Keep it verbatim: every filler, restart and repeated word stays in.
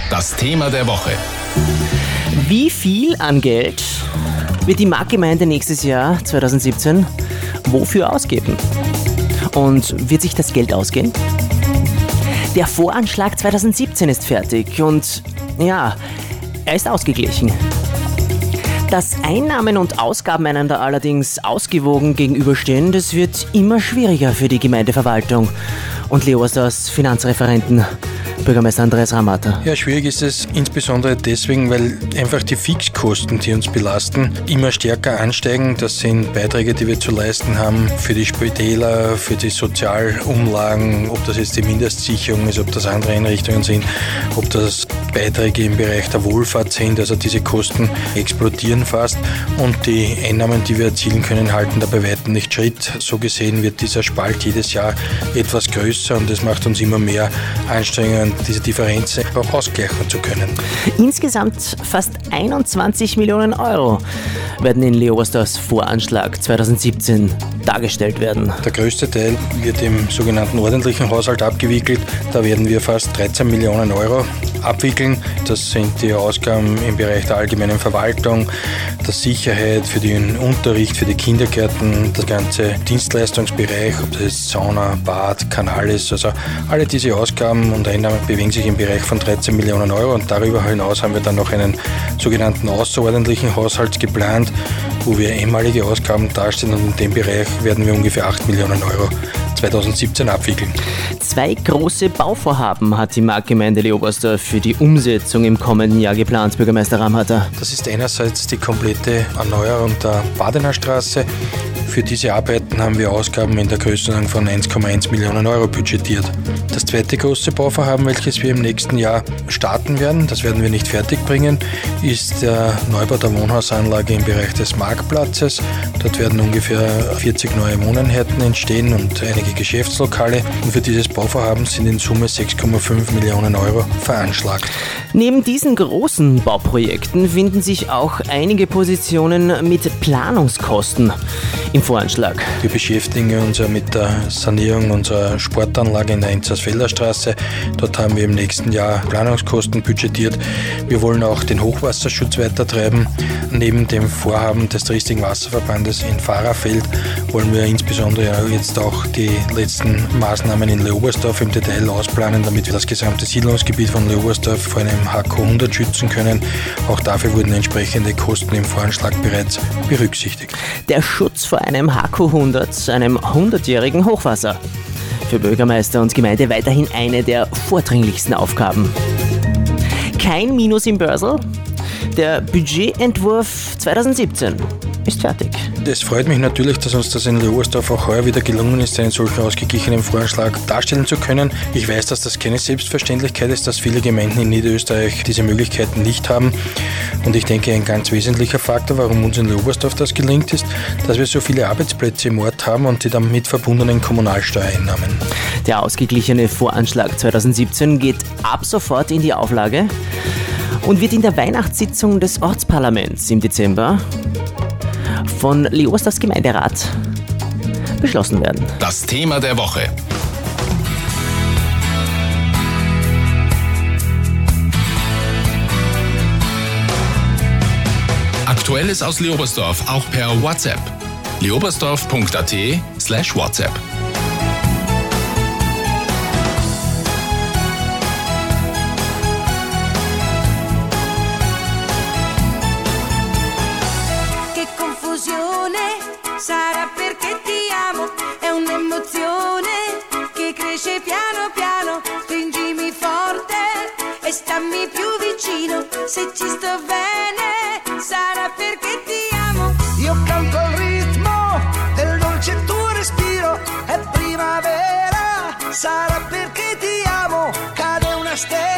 Das Thema der Woche. Wie viel an Geld wird die Marktgemeinde nächstes Jahr zwanzig siebzehn wofür ausgeben? Und wird sich das Geld ausgehen? Der Voranschlag zwanzig siebzehn ist fertig und ja, er ist ausgeglichen. Dass Einnahmen und Ausgaben einander allerdings ausgewogen gegenüberstehen, das wird immer schwieriger für die Gemeindeverwaltung. Und Leo Oberstdorfs Finanzreferenten, Bürgermeister Andreas Ramata. Ja, schwierig ist es insbesondere deswegen, weil einfach die Fixkosten, die uns belasten, immer stärker ansteigen. Das sind Beiträge, die wir zu leisten haben für die Spitäler, für die Sozialumlagen, ob das jetzt die Mindestsicherung ist, ob das andere Einrichtungen sind, ob das Beiträge im Bereich der Wohlfahrt sind. Also diese Kosten explodieren fast und die Einnahmen, die wir erzielen können, halten da bei weitem nicht Schritt. So gesehen wird dieser Spalt jedes Jahr etwas größer und es macht uns immer mehr Anstrengungen, diese Differenz auch ausgleichen zu können. Insgesamt fast einundzwanzig Millionen Euro werden in Leo Oberstdorfs Voranschlag zwanzig siebzehn dargestellt werden. Der größte Teil wird im sogenannten ordentlichen Haushalt abgewickelt. Da werden wir fast dreizehn Millionen Euro abwickeln. Das sind die Ausgaben im Bereich der allgemeinen Verwaltung, der Sicherheit, für den Unterricht, für die Kindergärten, das ganze Dienstleistungsbereich, ob das jetzt Sauna, Bad, Kanal ist. Also alle diese Ausgaben und Einnahmen bewegen sich im Bereich von dreizehn Millionen Euro und darüber hinaus haben wir dann noch einen sogenannten außerordentlichen Haushalt geplant, wo wir einmalige Ausgaben darstellen und in dem Bereich werden wir ungefähr acht Millionen Euro zwanzig siebzehn abwickeln. Zwei große Bauvorhaben hat die Marktgemeinde Leo Oberstdorf für die Umsetzung im kommenden Jahr geplant, Bürgermeister Ramata. Das ist einerseits die komplette Erneuerung der Badener Straße. Für diese Arbeiten haben wir Ausgaben in der Größenordnung von eins Komma eins Millionen Euro budgetiert. Das zweite große Bauvorhaben, welches wir im nächsten Jahr starten werden, das werden wir nicht fertigbringen, ist der Neubau der Wohnhausanlage im Bereich des Marktplatzes. Dort werden ungefähr vierzig neue Wohneinheiten entstehen und einige Geschäftslokale. Und für dieses Bauvorhaben sind in Summe sechs Komma fünf Millionen Euro veranschlagt. Neben diesen großen Bauprojekten finden sich auch einige Positionen mit Planungskosten im Voranschlag. Wir beschäftigen uns ja mit der Sanierung unserer Sportanlage in der Enzersfelder Straße. Dort haben wir im nächsten Jahr Planungskosten budgetiert. Wir wollen auch den Hochwasserschutz weitertreiben. Neben dem Vorhaben des Triestigen Wasserverbandes in Fahrerfeld wollen wir insbesondere jetzt auch die letzten Maßnahmen in Leo Oberstdorf im Detail ausplanen, damit wir das gesamte Siedlungsgebiet von Leo Oberstdorf vor einem H K hundert schützen können. Auch dafür wurden entsprechende Kosten im Voranschlag bereits berücksichtigt. Der Schutz vor einem H K hundert, einem hundertjährigen Hochwasser. Für Bürgermeister und Gemeinde weiterhin eine der vordringlichsten Aufgaben. Kein Minus im Börsel. Der Budgetentwurf zwanzig siebzehn ist fertig. Es freut mich natürlich, dass uns das in Leo Oberstdorf auch heuer wieder gelungen ist, einen solchen ausgeglichenen Voranschlag darstellen zu können. Ich weiß, dass das keine Selbstverständlichkeit ist, dass viele Gemeinden in Niederösterreich diese Möglichkeiten nicht haben. Und ich denke, ein ganz wesentlicher Faktor, warum uns in Leo Oberstdorf das gelingt, ist, dass wir so viele Arbeitsplätze im Ort haben und die damit verbundenen Kommunalsteuereinnahmen. Der ausgeglichene Voranschlag zwanzig siebzehn geht ab sofort in die Auflage und wird in der Weihnachtssitzung des Ortsparlaments im Dezember von Leo Oberstdorfs Gemeinderat beschlossen werden. Das Thema der Woche. Aktuelles aus Leo Oberstdorf auch per WhatsApp. leobersdorf punkt at slash WhatsApp. Sarà perché ti amo, è un'emozione che cresce piano piano, stringimi forte e stammi più vicino, se ci sto bene, sarà perché ti amo. Io canto al ritmo del dolce tuo respiro, è primavera, sarà perché ti amo, cade una stella.